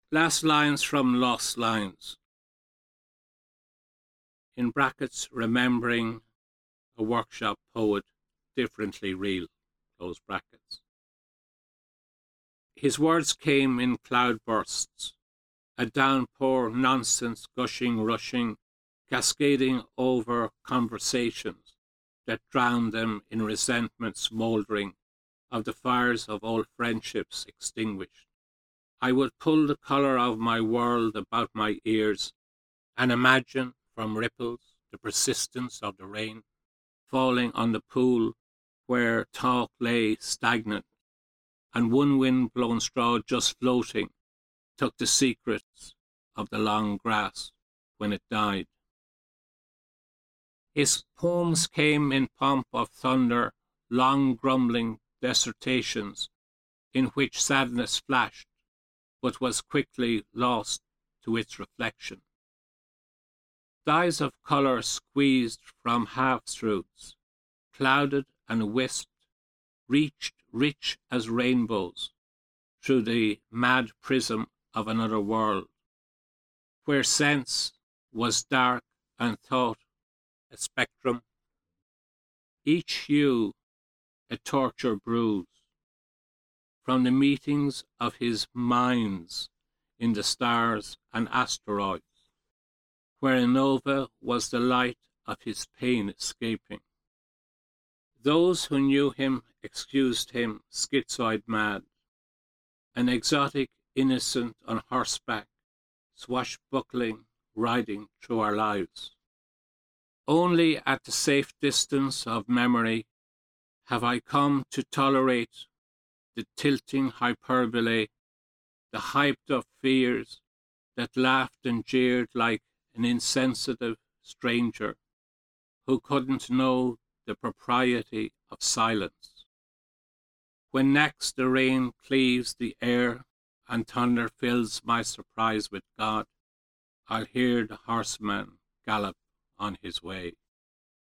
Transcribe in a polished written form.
Last lines from Lost Lines. In brackets, remembering a workshop poet differently real, close brackets. His words came in cloudbursts, a downpour, nonsense, gushing, rushing, cascading over conversations that drowned them in resentment smouldering of the fires of old friendships extinguished. I would pull the colour of my world about my ears and imagine from ripples the persistence of the rain falling on the pool where talk lay stagnant, and one wind-blown straw just floating took the secrets of the long grass when it died. His poems came in pomp of thunder, long grumbling dissertations in which sadness flashed, but was quickly lost to its reflection. Dyes of colour squeezed from half-truths, clouded and wisped, reached rich as rainbows through the mad prism of another world, where sense was dark and thought a spectrum, each hue a torture bruise, from the meetings of his minds in the stars and asteroids, where a nova was the light of his pain escaping. Those who knew him excused him schizoid mad, an exotic innocent on horseback, swashbuckling, riding through our lives. Only at the safe distance of memory have I come to tolerate the tilting hyperbole, the hyped-up fears that laughed and jeered like an insensitive stranger who couldn't know the propriety of silence. When next the rain cleaves the air and thunder fills my surprise with God, I'll hear the horseman gallop on his way.